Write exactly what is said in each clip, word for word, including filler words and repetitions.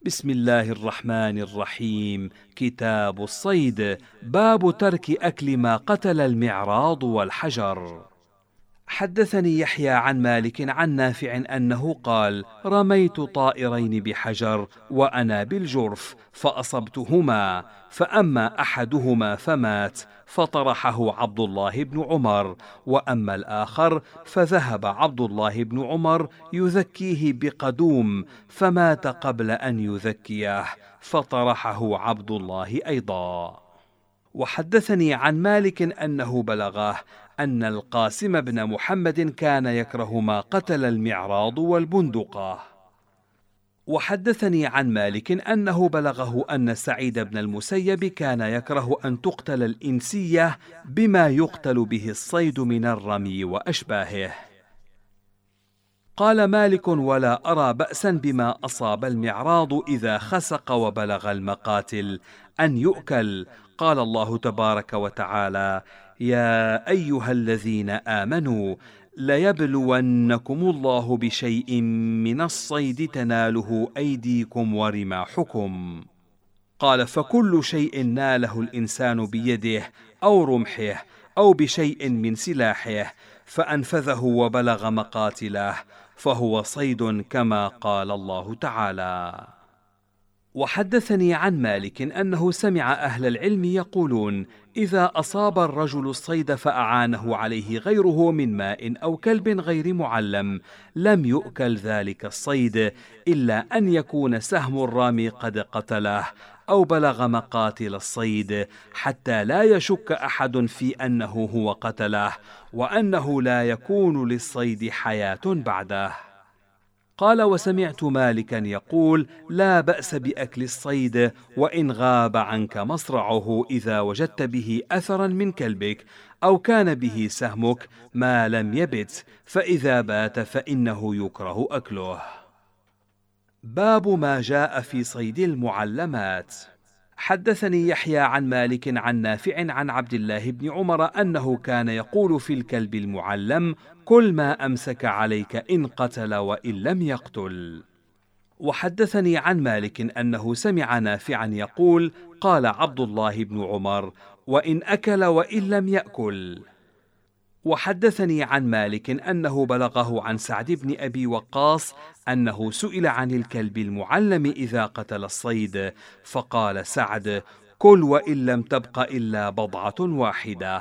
بسم الله الرحمن الرحيم. كتاب الصيد. باب ترك أكل ما قتل المعراض والحجر. حدثني يحيى عن مالك عن نافع أنه قال: رميت طائرين بحجر وأنا بالجرف فأصبتهما، فأما أحدهما فمات فطرحه عبد الله بن عمر، وأما الآخر فذهب عبد الله بن عمر يذكيه بقدوم فمات قبل أن يذكيه فطرحه عبد الله أيضا. وحدثني عن مالك أنه بلغه أن القاسم بن محمد كان يكره ما قتل المعراض والبندقة. وحدثني عن مالك أنه بلغه أن سعيد بن المسيب كان يكره أن تقتل الإنسية بما يقتل به الصيد من الرمي وأشباهه. قال مالك: ولا أرى بأسا بما أصاب المعراض إذا خسق وبلغ المقاتل أن يؤكل. قال الله تبارك وتعالى: يا أيها الذين آمنوا ليبلونكم الله بشيء من الصيد تناله أيديكم ورماحكم. قال: فكل شيء ناله الإنسان بيده أو رمحه أو بشيء من سلاحه فأنفذه وبلغ مقاتله فهو صيد كما قال الله تعالى. وحدثني عن مالك أنه سمع أهل العلم يقولون: إذا أصاب الرجل الصيد فأعانه عليه غيره من ماء أو كلب غير معلم لم يؤكل ذلك الصيد، إلا أن يكون سهم الرامي قد قتله أو بلغ مقاتل الصيد، حتى لا يشك أحد في أنه هو قتله، وأنه لا يكون للصيد حياة بعده. قال: وسمعت مالكا يقول: لا بأس بأكل الصيد وإن غاب عنك مصرعه إذا وجدت به أثرا من كلبك أو كان به سهمك ما لم يبت، فإذا بات فإنه يكره أكله. باب ما جاء في صيد المعلمات. حدثني يحيى عن مالك عن نافع عن عبد الله بن عمر أنه كان يقول في الكلب المعلم: كل ما أمسك عليك إن قتل وإن لم يقتل. وحدثني عن مالك أنه سمع نافعا يقول: قال عبد الله بن عمر: وإن أكل وإن لم يأكل. وحدثني عن مالك أنه بلغه عن سعد بن أبي وقاص أنه سئل عن الكلب المعلم إذا قتل الصيد، فقال سعد: كل وإن لم تبق إلا بضعة واحدة.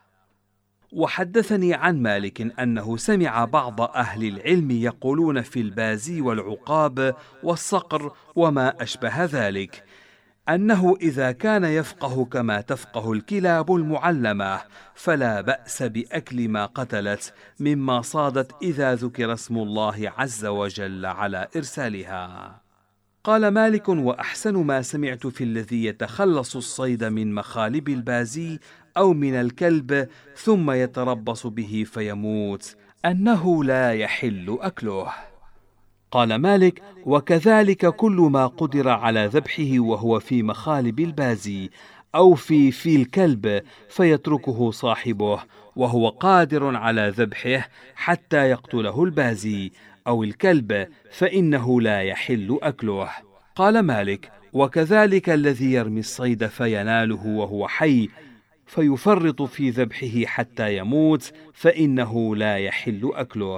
وحدثني عن مالك أنه سمع بعض أهل العلم يقولون في البازي والعقاب والصقر وما أشبه ذلك أنه إذا كان يفقه كما تفقه الكلاب المعلمة فلا بأس بأكل ما قتلت مما صادت إذا ذكر اسم الله عز وجل على إرسالها. قال مالك: وأحسن ما سمعت في الذي يتخلص الصيد من مخالب البازي أو من الكلب ثم يتربص به فيموت أنه لا يحل أكله. قال مالك: وكذلك كل ما قدر على ذبحه وهو في مخالب البازي أو في في الكلب فيتركه صاحبه وهو قادر على ذبحه حتى يقتله البازي أو الكلب فإنه لا يحل أكله. قال مالك: وكذلك الذي يرمي الصيد فيناله وهو حي فيفرط في ذبحه حتى يموت فإنه لا يحل أكله.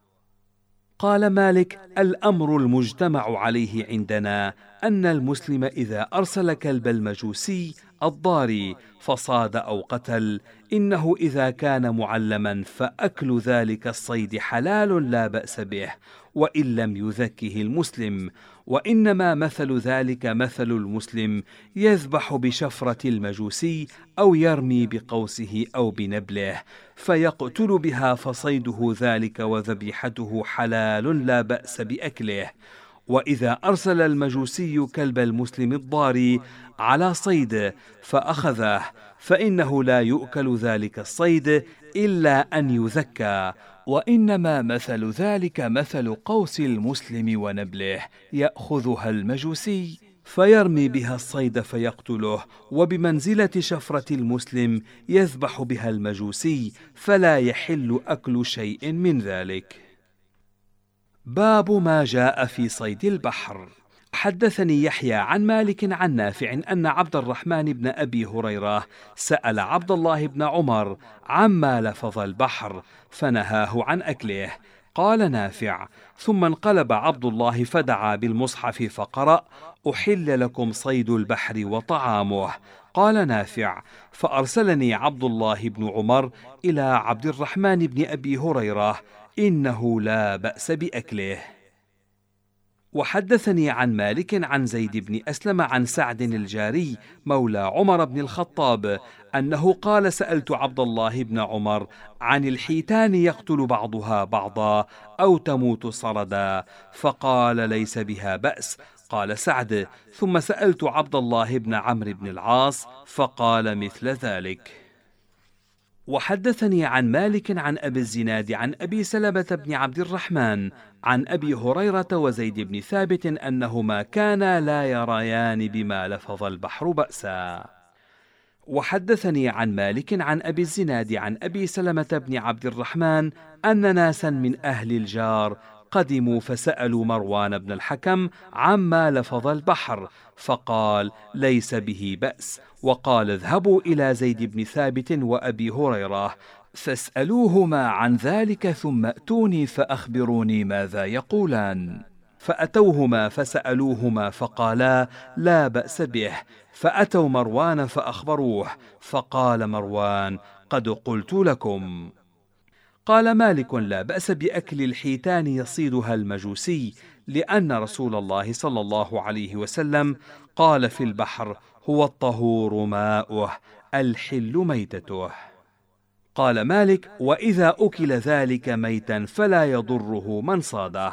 قال مالك: الأمر المجتمع عليه عندنا أن المسلم إذا أرسل كلب المجوسي الضاري فصاد أو قتل إنه إذا كان معلما فأكل ذلك الصيد حلال لا بأس به وإن لم يذكه المسلم، وإنما مثل ذلك مثل المسلم يذبح بشفرة المجوسي أو يرمي بقوسه أو بنبله فيقتل بها فصيده ذلك وذبيحته حلال لا بأس بأكله. وإذا أرسل المجوسي كلب المسلم الضاري على صيد فأخذه فإنه لا يؤكل ذلك الصيد إلا أن يذكى، وإنما مثل ذلك مثل قوس المسلم ونبله يأخذها المجوسي فيرمي بها الصيد فيقتله، وبمنزلة شفرة المسلم يذبح بها المجوسي فلا يحل أكل شيء من ذلك. باب ما جاء في صيد البحر. حدثني يحيى عن مالك عن نافع أن عبد الرحمن بن أبي هريرة سأل عبد الله بن عمر عما لفظ البحر فنهاه عن أكله. قال نافع: ثم انقلب عبد الله فدعا بالمصحف فقرأ: أحل لكم صيد البحر وطعامه. قال نافع: فأرسلني عبد الله بن عمر إلى عبد الرحمن بن أبي هريرة إنه لا بأس بأكله. وحدثني عن مالك عن زيد بن أسلم عن سعد الجاري مولى عمر بن الخطاب أنه قال: سألت عبد الله بن عمر عن الحيتان يقتل بعضها بعضا أو تموت صردا، فقال: ليس بها بأس. قال سعد: ثم سألت عبد الله بن عمرو بن العاص فقال مثل ذلك. وحدثني عن مالك عن أبي الزناد عن أبي سلمة بن عبد الرحمن عن أبي هريرة وزيد بن ثابت أنهما كانا لا يريان بما لفظ البحر بأسا. وحدثني عن مالك عن أبي الزناد عن أبي سلمة بن عبد الرحمن أن ناسا من أهل الجار قدموا فسألوا مروان بن الحكم عما لفظ البحر فقال: ليس به بأس. وقال: اذهبوا إلى زيد بن ثابت وأبي هريرة فاسألوهما عن ذلك ثم أتوني فأخبروني ماذا يقولان. فأتوهما فسألوهما فقالا: لا بأس به. فأتوا مروان فأخبروه فقال مروان: قد قلت لكم. قال مالك: لا بأس بأكل الحيتان يصيدها المجوسي، لأن رسول الله صلى الله عليه وسلم قال في البحر: هو الطهور ماؤه الحل ميتته. قال مالك: وإذا أكل ذلك ميتا فلا يضره من صاده.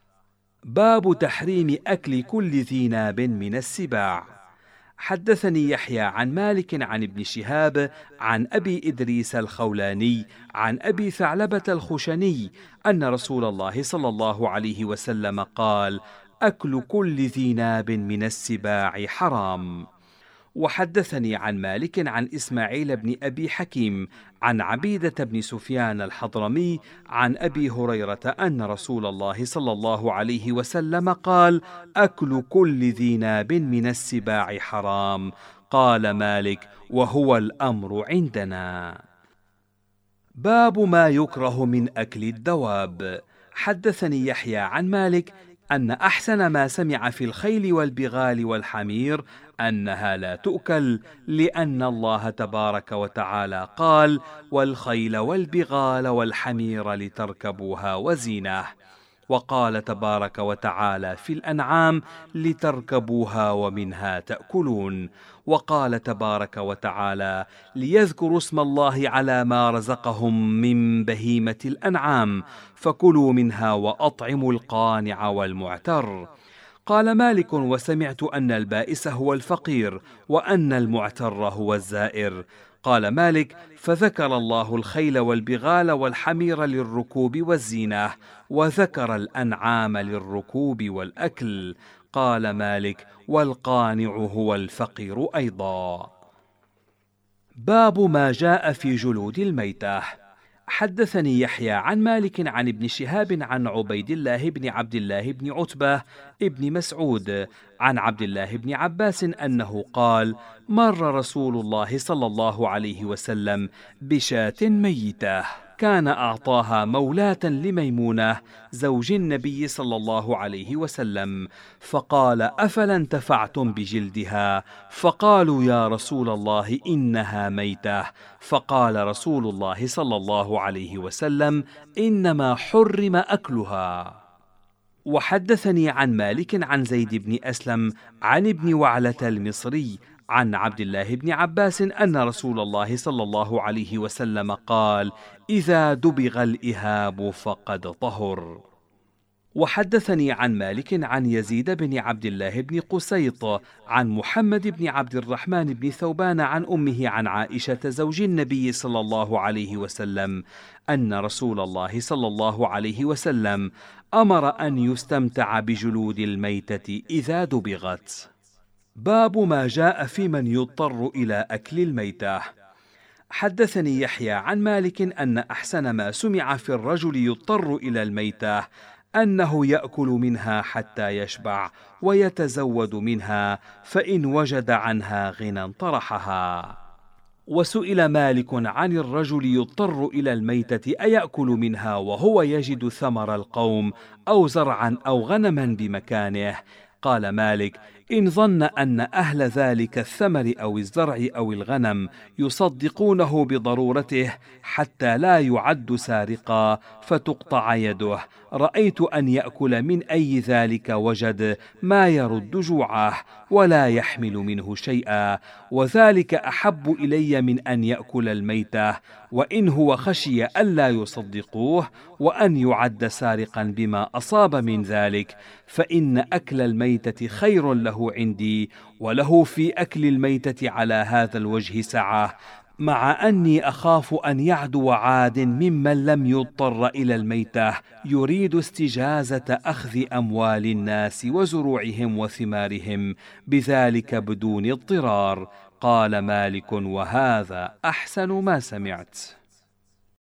باب تحريم أكل كل ذي ناب من السباع. حدثني يحيى عن مالك عن ابن شهاب عن أبي إدريس الخولاني عن أبي ثعلبة الخشني أن رسول الله صلى الله عليه وسلم قال: أكل كل ذي ناب من السباع حرام. وحدثني عن مالك عن إسماعيل بن أبي حكيم عن عبيدة بن سفيان الحضرمي عن أبي هريرة أن رسول الله صلى الله عليه وسلم قال: أكل كل ذي ناب من السباع حرام. قال مالك: وهو الأمر عندنا. باب ما يكره من أكل الدواب. حدثني يحيى عن مالك أن أحسن ما سمع في الخيل والبغال والحمير أنها لا تؤكل، لأن الله تبارك وتعالى قال: والخيل والبغال والحمير لتركبوها وزينة. وقال تبارك وتعالى في الأنعام: لتركبوها ومنها تأكلون. وقال تبارك وتعالى: ليذكروا اسم الله على ما رزقهم من بهيمة الأنعام فكلوا منها وأطعموا القانع والمعتر. قال مالك: وسمعت أن البائس هو الفقير وأن المعتر هو الزائر. قال مالك: فذكر الله الخيل والبغال والحمير للركوب والزينة، وذكر الأنعام للركوب والأكل. قال مالك: والقانع هو الفقير أيضا. باب ما جاء في جلود الميتة. حدثني يحيى عن مالك عن ابن شهاب عن عبيد الله بن عبد الله بن عتبة ابن مسعود عن عبد الله بن عباس أنه قال: مر رسول الله صلى الله عليه وسلم بشاة ميتة كان أعطاها مولاة لميمونة زوج النبي صلى الله عليه وسلم، فقال: أفلا انتفعتم بجلدها؟ فقالوا: يا رسول الله إنها ميتة. فقال رسول الله صلى الله عليه وسلم: إنما حرم أكلها. وحدثني عن مالك عن زيد بن أسلم عن ابن وعلة المصري عن عبد الله بن عباس أن رسول الله صلى الله عليه وسلم قال: إذا دبغ الإهاب فقد طهر. وحدثني عن مالك عن يزيد بن عبد الله بن قسيط عن محمد بن عبد الرحمن بن ثوبان عن أمه عن عائشة زوج النبي صلى الله عليه وسلم أن رسول الله صلى الله عليه وسلم أمر أن يستمتع بجلود الميتة إذا دبغت. باب ما جاء في من يضطر إلى أكل الميتة. حدثني يحيى عن مالك أن أحسن ما سمع في الرجل يضطر إلى الميتة أنه يأكل منها حتى يشبع ويتزود منها، فإن وجد عنها غنى طرحها. وسئل مالك عن الرجل يضطر إلى الميتة أيأكل منها وهو يجد ثمر القوم أو زرعا أو غنما بمكانه؟ قال مالك: إن ظن أن أهل ذلك الثمر أو الزرع أو الغنم يصدقونه بضرورته حتى لا يعد سارقا فتقطع يده، رأيت أن يأكل من أي ذلك وجد ما يرد جوعه ولا يحمل منه شيئا، وذلك أحب إلي من أن يأكل الميتة، وإن هو خشي ألا يصدقوه وأن يعد سارقا بما أصاب من ذلك، فإن أكل الميتة خير له عندي، وله في أكل الميتة على هذا الوجه سعة، مع أني أخاف أن يعدو عاد ممن لم يضطر إلى الميتة يريد استجازة أخذ أموال الناس وزروعهم وثمارهم بذلك بدون اضطرار. قال مالك: وهذا أحسن ما سمعت.